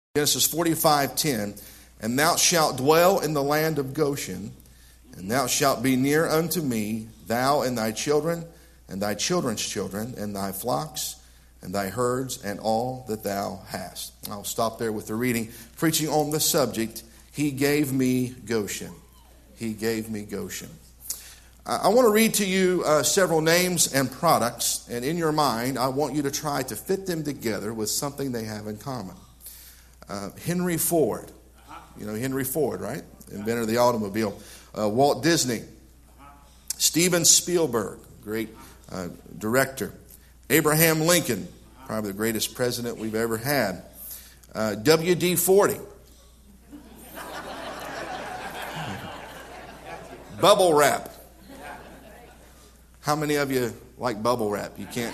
Genesis 45:10, and thou shalt dwell in the land of Goshen, and thou shalt be near unto me, thou and thy children, and thy children's children, and thy flocks, and thy herds, and all that thou hast. I'll stop there with the reading, preaching on the subject, He gave me Goshen. He gave me Goshen. I want to read to you several names and products, and in your mind, I want you to try to fit them together with something they have in common. Henry Ford. You know Henry Ford, right? Inventor of the automobile. Walt Disney. Steven Spielberg, great director. Abraham Lincoln, probably the greatest president we've ever had. WD-40. Bubble wrap. How many of you like bubble wrap? You can't.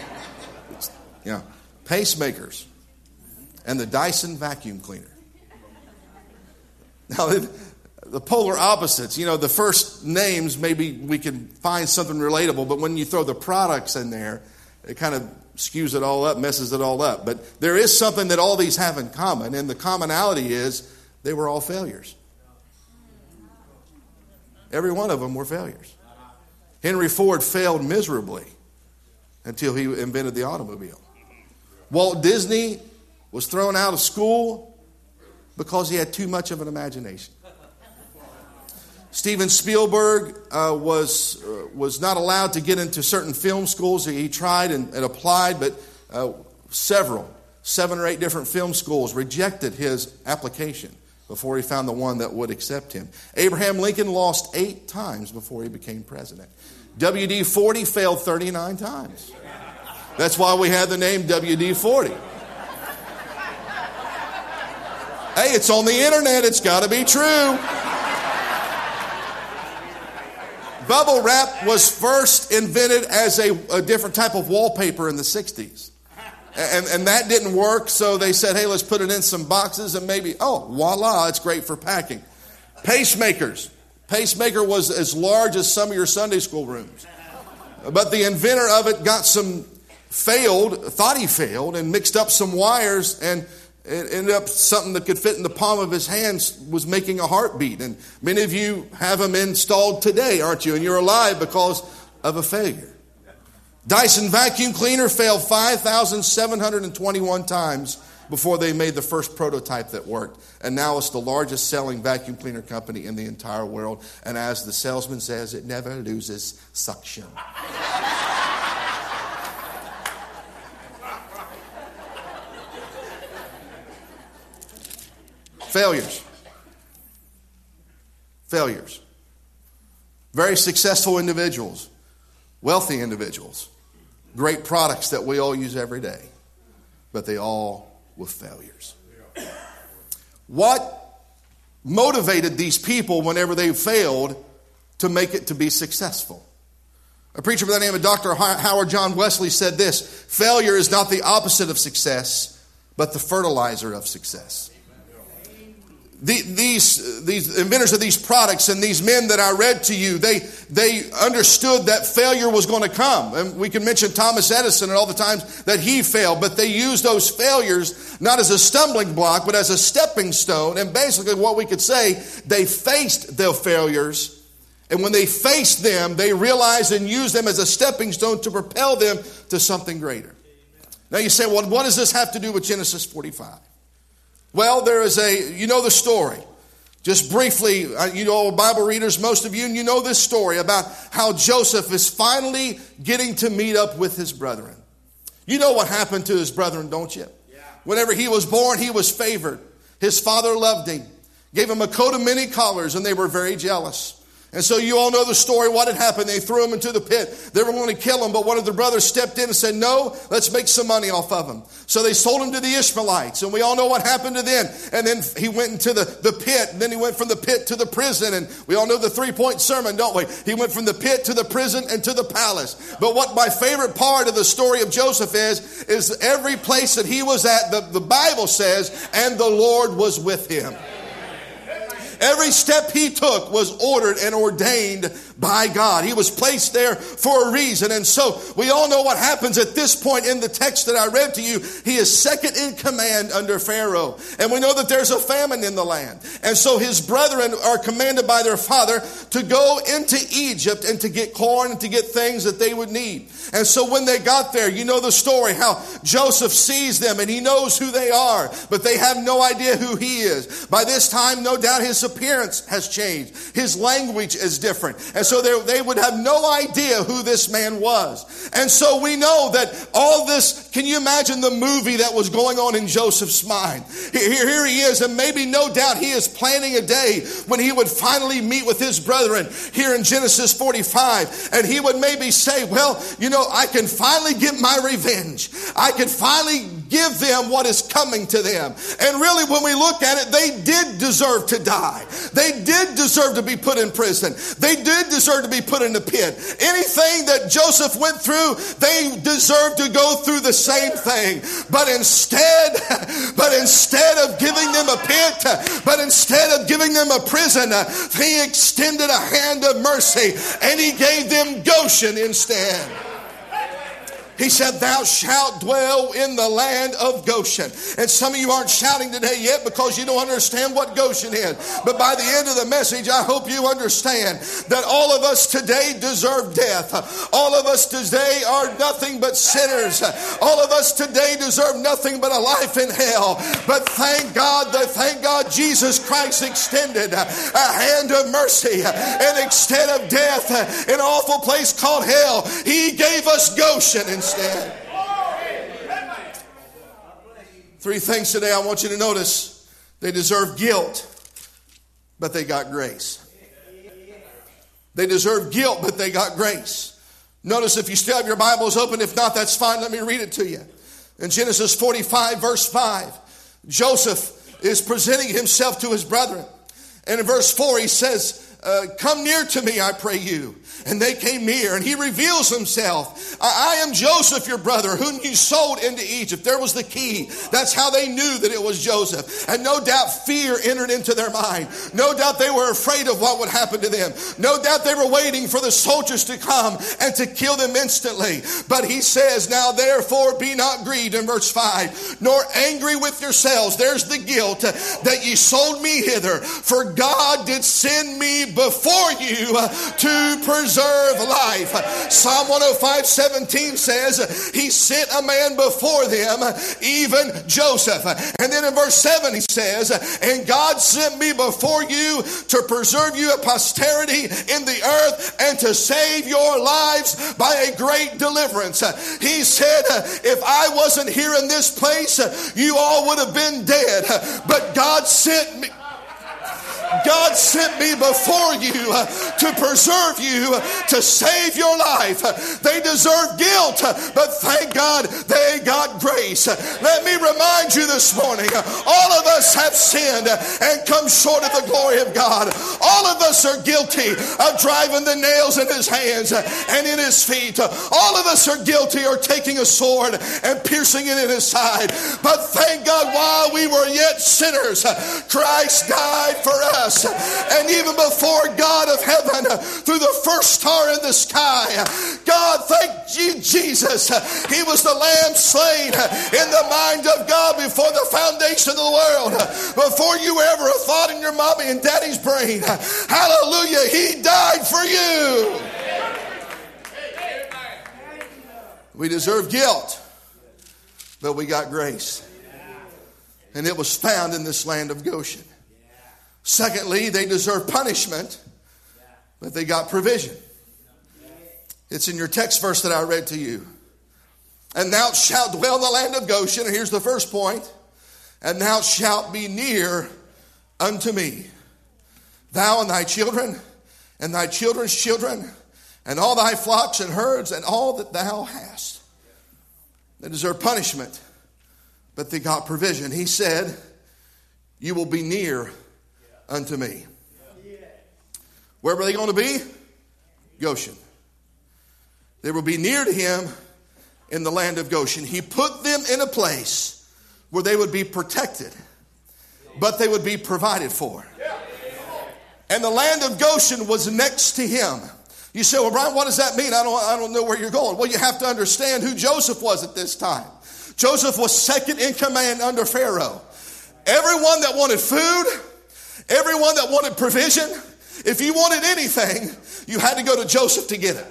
Pacemakers. And the Dyson vacuum cleaner. Now, the polar opposites. You know, the first names, maybe we can find something relatable, but when you throw the products in there, it kind of skews it all up, messes it all up. But there is something that all these have in common, and the commonality is they were all failures. Every one of them were failures. Henry Ford failed miserably until he invented the automobile. Walt Disney was thrown out of school because he had too much of an imagination. Steven Spielberg was not allowed to get into certain film schools. He tried and applied, but 7 or 8 different film schools rejected his application before he found the one that would accept him. Abraham Lincoln lost 8 times before he became president. WD-40 failed 39 times. That's why we have the name WD-40. Hey, it's on the internet. It's got to be true. Bubble wrap was first invented as a different type of wallpaper in the 60s. And that didn't work, so they said, hey, let's put it in some boxes and maybe, voila, it's great for packing. Pacemakers. Pacemaker was as large as some of your Sunday school rooms. But the inventor of it thought he failed, and mixed up some wires, and it ended up something that could fit in the palm of his hands was making a heartbeat. And many of you have them installed today, aren't you? And you're alive because of a failure. Dyson vacuum cleaner failed 5,721 times before they made the first prototype that worked. And now it's the largest selling vacuum cleaner company in the entire world. And as the salesman says, it never loses suction. Failures. Very successful individuals, wealthy individuals, great products that we all use every day, but they all were failures. What motivated these people whenever they failed to make it to be successful? A preacher by the name of Dr. Howard John Wesley said this: failure is not the opposite of success, but the fertilizer of success. These inventors of these products and these men that I read to you, they understood that failure was going to come. And we can mention Thomas Edison and all the times that he failed, but they used those failures not as a stumbling block, but as a stepping stone. And basically what we could say, they faced their failures, and when they faced them, they realized and used them as a stepping stone to propel them to something greater. Now you say, well, what does this have to do with Genesis 45? Well, there is you know the story. Just briefly, Bible readers, most of you, and you know this story about how Joseph is finally getting to meet up with his brethren. You know what happened to his brethren, don't you? Yeah. Whenever he was born, he was favored. His father loved him, gave him a coat of many colors, and they were very jealous. And so you all know the story, what had happened. They threw him into the pit. They were going to kill him, but one of the brothers stepped in and said, no, let's make some money off of him. So they sold him to the Ishmaelites, and we all know what happened to them. And then he went into the pit, and then he went from the pit to the prison, and we all know the 3-point sermon, don't we? He went from the pit to the prison and to the palace. But what my favorite part of the story of Joseph is every place that he was at, the Bible says, and the Lord was with him. Every step he took was ordered and ordained by God. He was placed there for a reason. And so we all know what happens at this point in the text that I read to you. He is second in command under Pharaoh. And we know that there's a famine in the land. And so his brethren are commanded by their father to go into Egypt and to get corn and to get things that they would need. And so when they got there, you know the story, how Joseph sees them and he knows who they are, but they have no idea who he is. By this time, no doubt his appearance has changed. His language is different. And so they would have no idea who this man was. And so we know that all this, can you imagine the movie that was going on in Joseph's mind? Here he is, and maybe no doubt he is planning a day when he would finally meet with his brethren here in Genesis 45. And he would maybe say, well, you know, I can finally get my revenge. I can finally give them what is coming to them. And really, when we look at it, they did deserve to die. They did deserve to be put in prison. They did deserve to be put in the pit. Anything that Joseph went through, they deserved to go through the same thing. But instead of giving them a pit, but instead of giving them a prison, he extended a hand of mercy and he gave them Goshen instead. He said, thou shalt dwell in the land of Goshen. And some of you aren't shouting today yet because you don't understand what Goshen is. But by the end of the message, I hope you understand that all of us today deserve death. All of us today are nothing but sinners. All of us today deserve nothing but a life in hell. But thank God Jesus Christ extended a hand of mercy. And instead of death, an awful place called hell, he gave us Goshen instead. Three things today I want you to notice. They deserve guilt, but they got grace. They deserve guilt, but they got grace. Notice if you still have your Bibles open. If not, that's fine. Let me read it to you. In Genesis 45, verse 5, Joseph is presenting himself to his brethren. And in verse 4, he says, come near to me, I pray you. And they came near, and he reveals himself. I am Joseph, your brother, whom you sold into Egypt. There was the key. That's how they knew that it was Joseph. And no doubt fear entered into their mind. No doubt they were afraid of what would happen to them. No doubt they were waiting for the soldiers to come and to kill them instantly. But he says, now therefore be not grieved, in verse 5, nor angry with yourselves. There's the guilt that ye sold me hither. For God did send me before you to preserve life. Psalm 105:17 says he sent a man before them, even Joseph. And then in verse 7 he says, and God sent me before you to preserve you a posterity in the earth and to save your lives by a great deliverance. He said, if I wasn't here in this place, you all would have been dead. But God sent me before you to preserve you, to save your life. They deserve guilt, but thank God they got grace. Let me remind you this morning, all of us have sinned and come short of the glory of God. All of us are guilty of driving the nails in his hands and in his feet. All of us are guilty of taking a sword and piercing it in his side. But thank God, while we were yet sinners, Christ died for us. And even before God of heaven, through the first star in the sky, God, thank you, Jesus. He was the lamb slain in the mind of God before the foundation of the world. Before you ever a thought in your mommy and daddy's brain. Hallelujah. He died for you. We deserve guilt, but we got grace. And it was found in this land of Goshen. Secondly, they deserve punishment, but they got provision. It's in your text verse that I read to you. And thou shalt dwell in the land of Goshen. And here's the first point. And thou shalt be near unto me. Thou and thy children, and thy children's children, and all thy flocks and herds, and all that thou hast. They deserve punishment, but they got provision. He said, you will be near unto me. Where were they going to be? Goshen. They will be near to him in the land of Goshen. He put them in a place where they would be protected, but they would be provided for. And the land of Goshen was next to him. You say, well, Brian, what does that mean? I don't know where you're going. Well, you have to understand who Joseph was at this time. Joseph was second in command under Pharaoh. Everyone that wanted food, everyone that wanted provision, if you wanted anything, you had to go to Joseph to get it.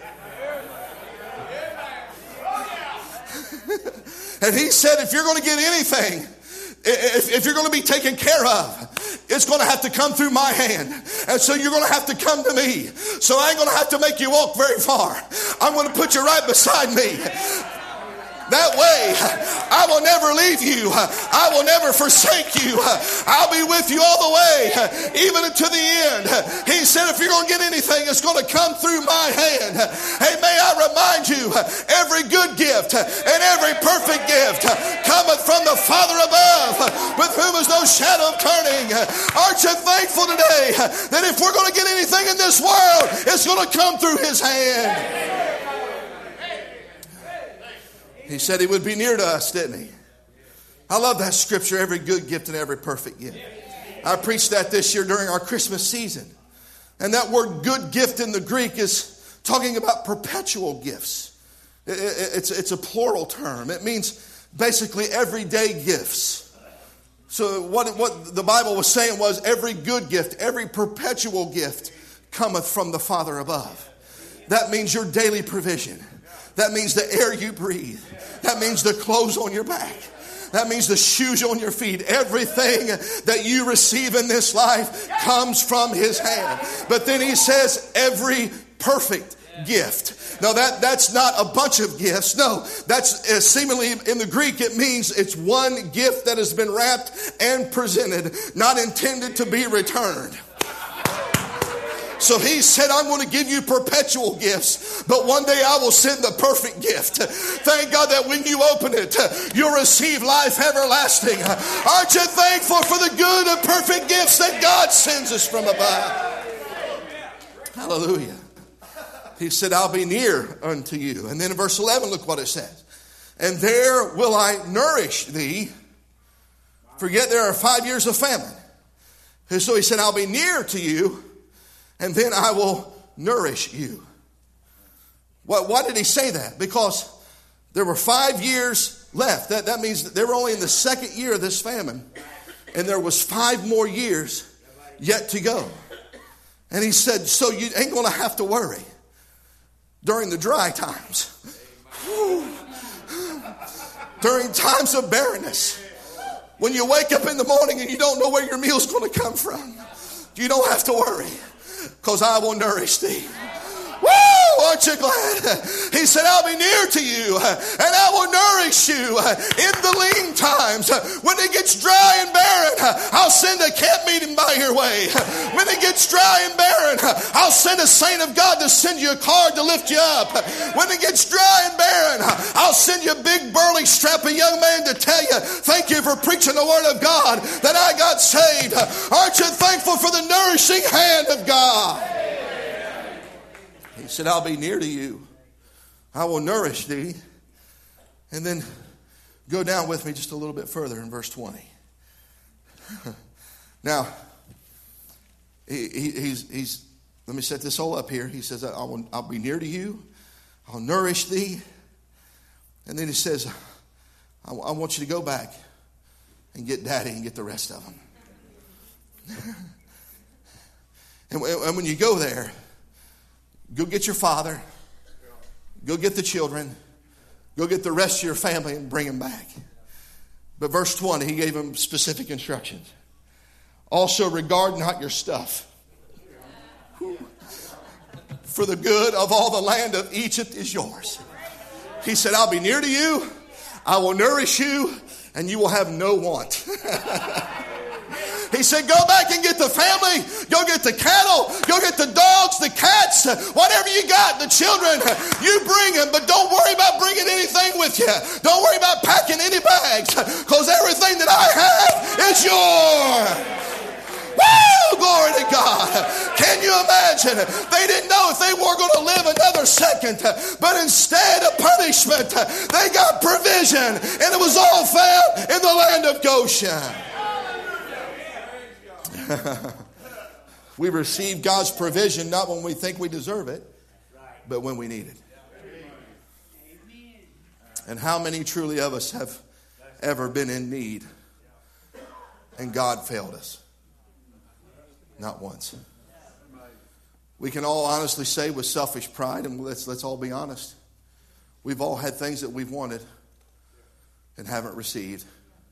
And he said, if you're going to get anything, if you're going to be taken care of, it's going to have to come through my hand. And so you're going to have to come to me. So I ain't going to have to make you walk very far. I'm going to put you right beside me. That way, I will never leave you. I will never forsake you. I'll be with you all the way, even to the end. He said, if you're going to get anything, it's going to come through my hand. Hey, may I remind you, every good gift and every perfect gift cometh from the Father above, with whom is no shadow of turning. Aren't you thankful today that if we're going to get anything in this world, it's going to come through his hand? He said he would be near to us, didn't he? I love that scripture, every good gift and every perfect gift. I preached that this year during our Christmas season. And that word good gift in the Greek is talking about perpetual gifts. It's a plural term. It means basically everyday gifts. So what the Bible was saying was every good gift, every perpetual gift cometh from the Father above. That means your daily provision. That means the air you breathe. That means the clothes on your back. That means the shoes on your feet. Everything that you receive in this life comes from his hand. But then he says every perfect gift. Now that's not a bunch of gifts. No, that's seemingly in the Greek it means it's one gift that has been wrapped and presented, not intended to be returned. So he said, I'm going to give you perpetual gifts, but one day I will send the perfect gift. Thank God that when you open it, you'll receive life everlasting. Aren't you thankful for the good and perfect gifts that God sends us from above? Hallelujah. He said, I'll be near unto you. And then in verse 11, look what it says. And there will I nourish thee. Forget there are 5 years of famine. And so he said, I'll be near to you. And then I will nourish you. Why did he say that? Because there were 5 years left. That means that they were only in the second year of this famine. And there was 5 more years yet to go. And he said, so you ain't going to have to worry during the dry times. During times of barrenness. When you wake up in the morning and you don't know where your meal's going to come from. You don't have to worry. Because I will nourish thee. Woo! Aren't you glad? He said, I'll be near to you and I will nourish you in the lean times. When it gets dry and barren, I'll send a camp meeting by your way. When it gets dry and barren, I'll send a saint of God to send you a card to lift you up. When it gets dry and barren, I'll send you a big burly strappy young man to tell you, thank you for preaching the word of God that I got saved. Aren't you thankful for the nourishing hand of God? He said, I'll be near to you. I will nourish thee. And then go down with me just a little bit further in verse 20. Now, he's let me set this all up here. He says, I'll be near to you. I'll nourish thee. And then he says, I want you to go back and get daddy and get the rest of them. And when you go there, go get your father. Go get the children. Go get the rest of your family and bring them back. But verse 20, he gave them specific instructions. Also regard not your stuff. For the good of all the land of Egypt is yours. He said, I'll be near to you. I will nourish you. And you will have no want. He said, go back and get the family. Go get the cattle. Go get the dogs, the cats, whatever you got, the children. You bring them, but don't worry about bringing anything with you. Don't worry about packing any bags, because everything that I have is yours. Woo! Glory to God. Can you imagine? They didn't know if they were going to live another second, but instead of punishment, they got provision, and it was all found in the land of Goshen. We receive God's provision not when we think we deserve it, but when we need it. And how many truly of us have ever been in need and God failed us? Not once. We can all honestly say with selfish pride, and let's all be honest, we've all had things that we've wanted and haven't received.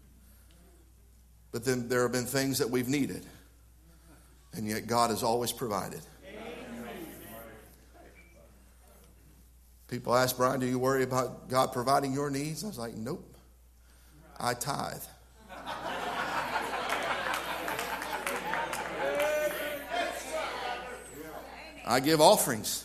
But then there have been things that we've needed, and yet God has always provided. People ask, Brian, do you worry about God providing your needs? I was like, nope. I tithe. I give offerings.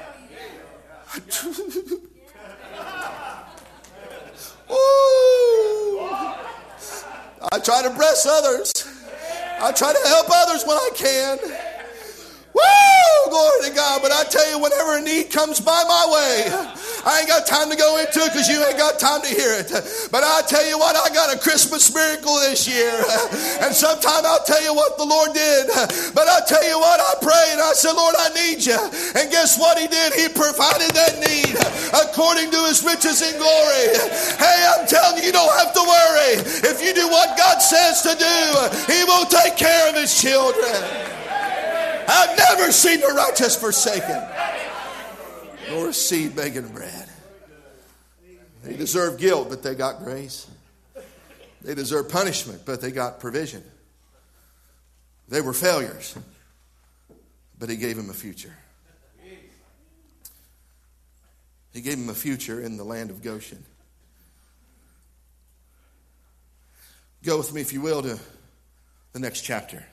Ooh. I try to bless others. I try to help others when I can. Woo! Glory to God. But I tell you, whenever a need comes by my way, I ain't got time to go into it because you ain't got time to hear it. But I tell you what, I got a Christmas miracle this year. And sometime I'll tell you what the Lord did. But I tell you what, I prayed and I said, Lord, I need you. And guess what he did? He provided that need according to his riches and glory. Hey, I'm telling you, you don't have to worry. If you do what God says to do, he will take care of his children. I've never seen the righteous forsaken, nor a seed begging bread. They deserve guilt, but they got grace. They deserve punishment, but they got provision. They were failures, but he gave them a future. He gave them a future in the land of Goshen. Go with me, if you will, to the next chapter.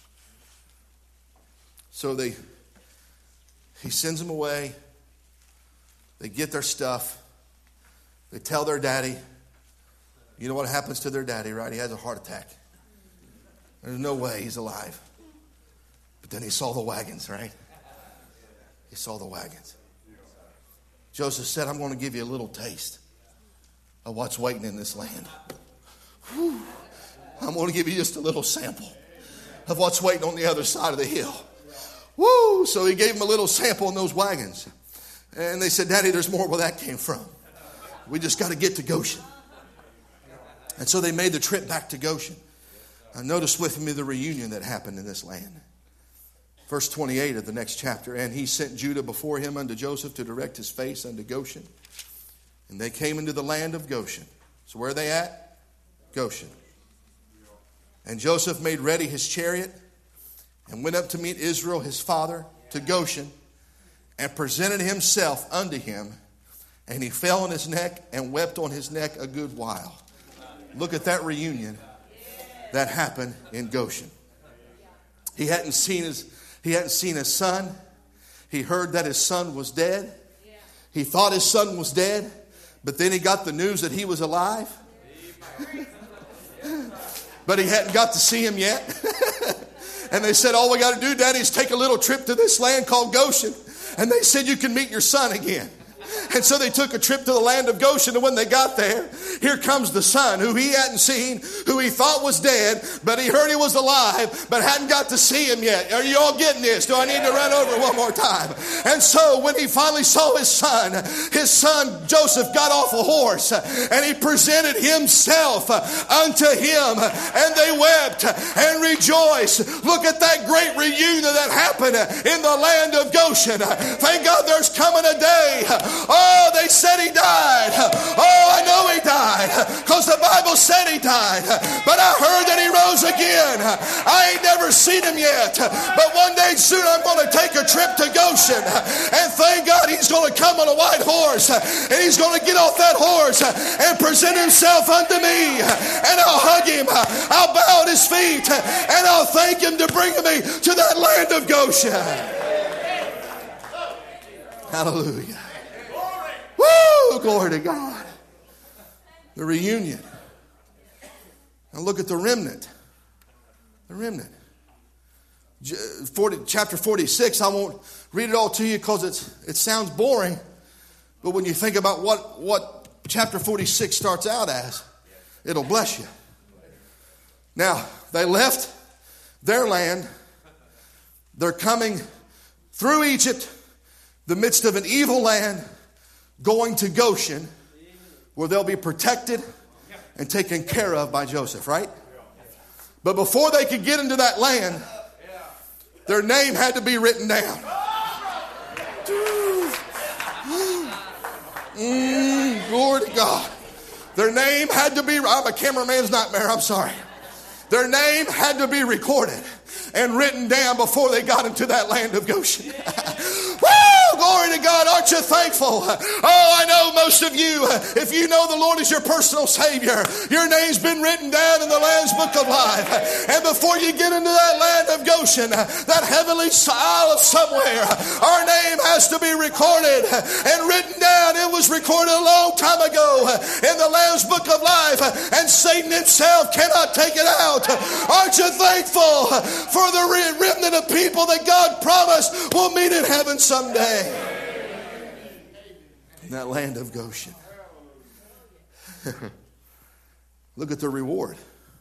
So he sends them away. They get their stuff. They tell their daddy. You know what happens to their daddy, right? He has a heart attack. There's no way he's alive. But then he saw the wagons, right? He saw the wagons. Joseph said, I'm going to give you a little taste of what's waiting in this land. Whew. I'm going to give you just a little sample of what's waiting on the other side of the hill. Woo! So he gave him a little sample in those wagons. And they said, Daddy, there's more where that came from. We just got to get to Goshen. And so they made the trip back to Goshen. Now notice with me the reunion that happened in this land. Verse 28 of the next chapter. And he sent Judah before him unto Joseph to direct his face unto Goshen. And they came into the land of Goshen. So where are they at? Goshen. And Joseph made ready his chariot and went up to meet Israel his father to Goshen, and presented himself unto him. And he fell on his neck and wept on his neck a good while. Look at that reunion that happened in Goshen. He hadn't seen his son. He heard that his son was dead. He thought his son was dead, but then he got the news that he was alive. But he hadn't got to see him yet. And they said, all we got to do, Daddy, is take a little trip to this land called Goshen. And they said, you can meet your son again. And so they took a trip to the land of Goshen, and when they got there, here comes the son who he hadn't seen, who he thought was dead, but he heard he was alive, but hadn't got to see him yet. Are you all getting this? Do I need to run over one more time? And so when he finally saw his son Joseph got off a horse, and he presented himself unto him, and they wept and rejoiced. Look at that great reunion that happened in the land of Goshen. Thank God there's coming a day. Oh, they said he died. Oh, I know he died because the Bible said he died. But I heard that he rose again. I ain't never seen him yet. But one day soon I'm going to take a trip to Goshen. And thank God he's going to come on a white horse. And he's going to get off that horse and present himself unto me. And I'll hug him. I'll bow at his feet. And I'll thank him to bring me to that land of Goshen. Hallelujah. Woo! Glory to God. The reunion. Now look at the remnant. The remnant. Chapter 46, I won't read it all to you because it sounds boring. But when you think about what chapter 46 starts out as, it'll bless you. Now, they left their land. They're coming through Egypt, the midst of an evil land, going to Goshen, where they'll be protected and taken care of by Joseph, right? But before they could get into that land, their name had to be written down. Glory to God. Their name had to be, I'm a cameraman's nightmare, I'm sorry. Their name had to be recorded and written down before they got into that land of Goshen. Glory to God. Aren't you thankful? Oh, I know most of you, if you know the Lord is your personal Savior, your name's been written down in the Lamb's Book of Life. And before you get into that land of Goshen, that heavenly isle of somewhere, our name has to be recorded and written down. It was recorded a long time ago in the Lamb's Book of Life, and Satan himself cannot take it out. Aren't you thankful for the remnant of people that God promised will meet in heaven someday? In that land of Goshen. Look at the reward.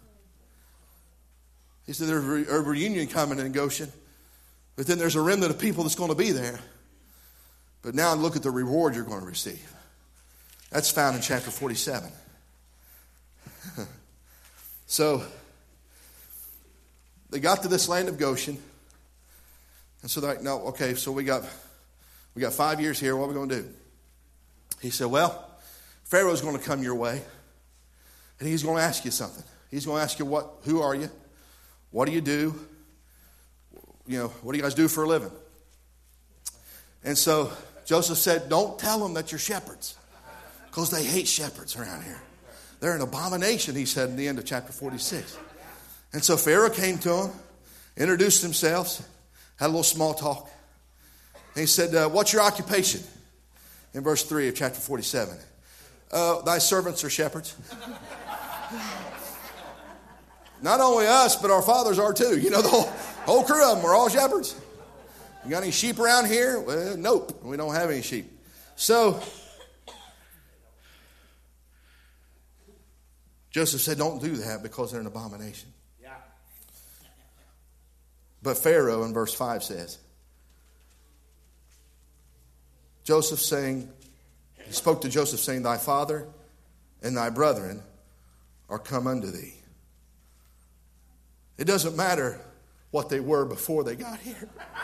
He said there's a reunion coming in Goshen, but then there's a remnant of people that's going to be there. But now look at the reward you're going to receive. That's found in chapter 47. So they got to this land of Goshen, and so they're like, no, okay, so we got 5 years here. What are we going to do? He said, well, Pharaoh's going to come your way, and he's going to ask you something. He's going to ask you, who are you? What do you do? What do you guys do for a living? And so Joseph said, don't tell them that you're shepherds, because they hate shepherds around here. They're an abomination, he said in the end of chapter 46. And so Pharaoh came to him, introduced himself, had a little small talk. And he said, what's your occupation? In verse 3 of chapter 47. Thy servants are shepherds. Not only us, but our fathers are too. The whole crew of them, we're all shepherds. You got any sheep around here? Well, nope, we don't have any sheep. So Joseph said, don't do that because they're an abomination. Yeah. But Pharaoh in verse 5 says, he spoke to Joseph saying, thy father and thy brethren are come unto thee. It doesn't matter what they were before they got here.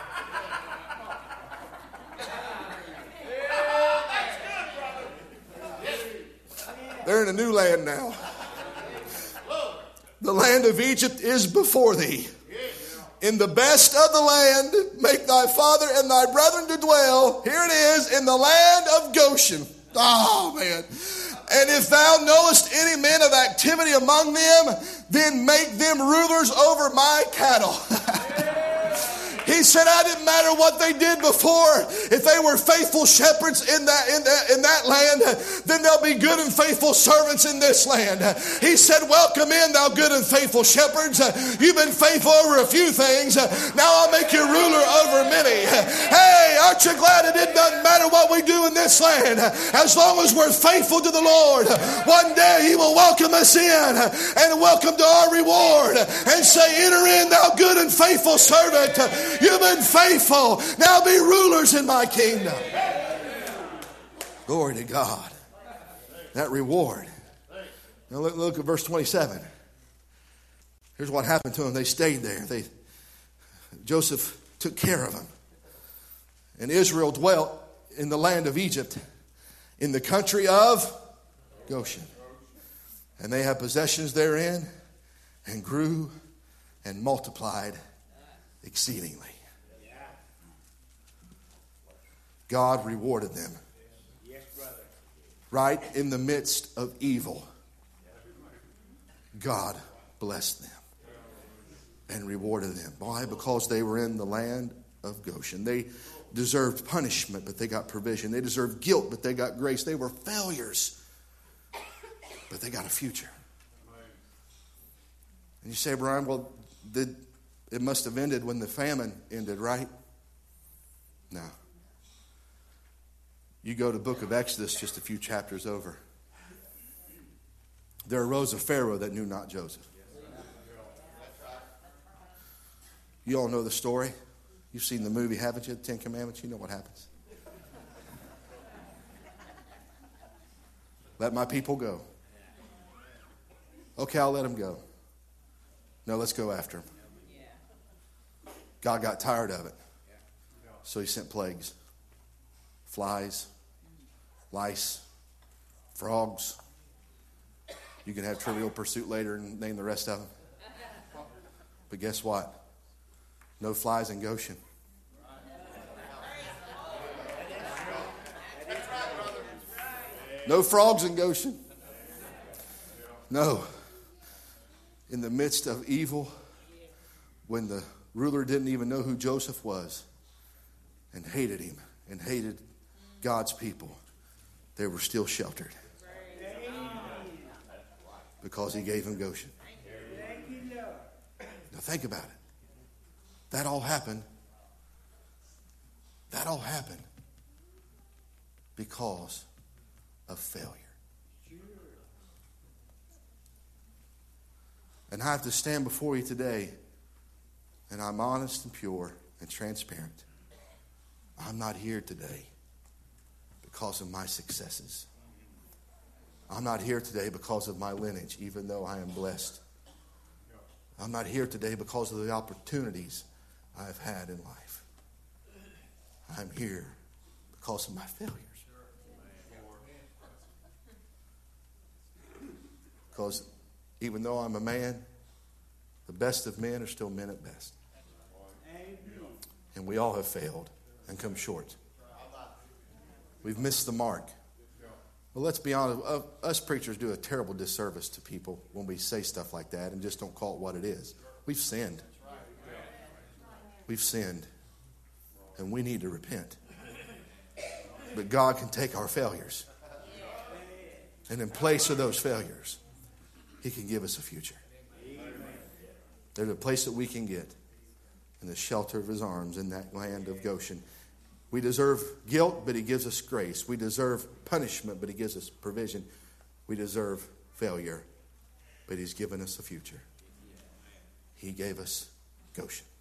They're in a new land now. The land of Egypt is before thee. In the best of the land, make thy father and thy brethren to dwell. Here it is, in the land of Goshen. Oh, man. And if thou knowest any men of activity among them, then make them rulers over my cattle. He said, I didn't matter what they did before. If they were faithful shepherds in that land, then they'll be good and faithful servants in this land. He said, welcome in, thou good and faithful shepherds. You've been faithful over a few things. Now I'll make you ruler over many. Hey, aren't you glad it doesn't matter what we do in this land? As long as we're faithful to the Lord, one day He will welcome us in and welcome to our reward and say, enter in, thou good and faithful servant. You've been faithful. Now be rulers in my kingdom. Glory to God. That reward. Now look at verse 27. Here's what happened to them. They stayed there. Joseph took care of them. And Israel dwelt in the land of Egypt, in the country of Goshen. And they had possessions therein, and grew and multiplied exceedingly. God rewarded them. Right in the midst of evil, God blessed them and rewarded them. Why? Because they were in the land of Goshen. They deserved punishment, but they got provision. They deserved guilt, but they got grace. They were failures, but they got a future. And you say, Brian, well, it must have ended when the famine ended, right? No. You go to the book of Exodus just a few chapters over. There arose a Pharaoh that knew not Joseph. You all know the story. You've seen the movie, haven't you? The Ten Commandments. You know what happens. Let my people go. Okay, I'll let them go. No, let's go after them. God got tired of it. So he sent plagues. Flies, lice, frogs. You can have Trivial Pursuit later and name the rest of them. But guess what? No flies in Goshen. No frogs in Goshen. No. In the midst of evil, when the ruler didn't even know who Joseph was and hated him and hated God's people, they were still sheltered because he gave him Goshen. Now think about it. That all happened. That all happened because of failure. And I have to stand before you today, and I'm honest and pure and transparent. I'm not here today because of my successes. I'm not here today because of my lineage, even though I am blessed. I'm not here today because of the opportunities I've had in life. I'm here because of my failures. Because even though I'm a man, the best of men are still men at best. And we all have failed and come short. We've missed the mark. Well, let's be honest. Us preachers do a terrible disservice to people when we say stuff like that and just don't call it what it is. We've sinned. We've sinned. And we need to repent. But God can take our failures. And in place of those failures, he can give us a future. There's a place that we can get in the shelter of his arms in that land of Goshen. We deserve guilt, but he gives us grace. We deserve punishment, but he gives us provision. We deserve failure, but he's given us a future. He gave us Goshen.